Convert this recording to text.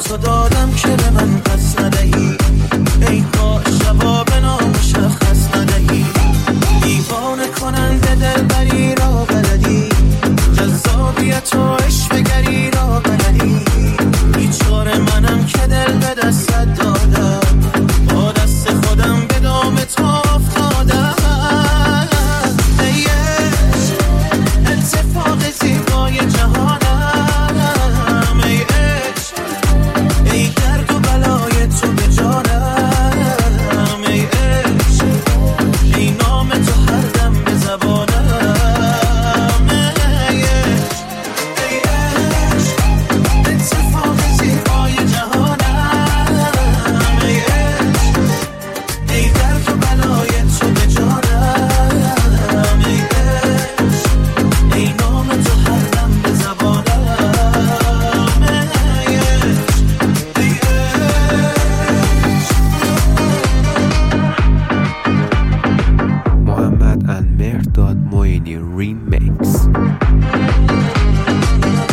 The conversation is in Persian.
تو دادم که به من پس ندهی، ای کاش جواب نامشخص ندهی. دیوانه کننده دلبری را بلدی، جذابیت و عشقگری را بلدی. بیچاره منم که دل به دستت دادم، با دست خودم به دام تو افتادم. ای عشق اتفاق زیبای جهانم، ای عشق ای درد و بلای تو به جانم، ای عشق ای نام تو هر دم به زبانم. ای عشق ای عشق اتفاق زیبای جهانم، ای عشق ای درد و بلای تو به جانم، ای عشق ای نام تو هر دم به زبانم. ای عشق ای محمد and مهرداد معینی ریمیکس.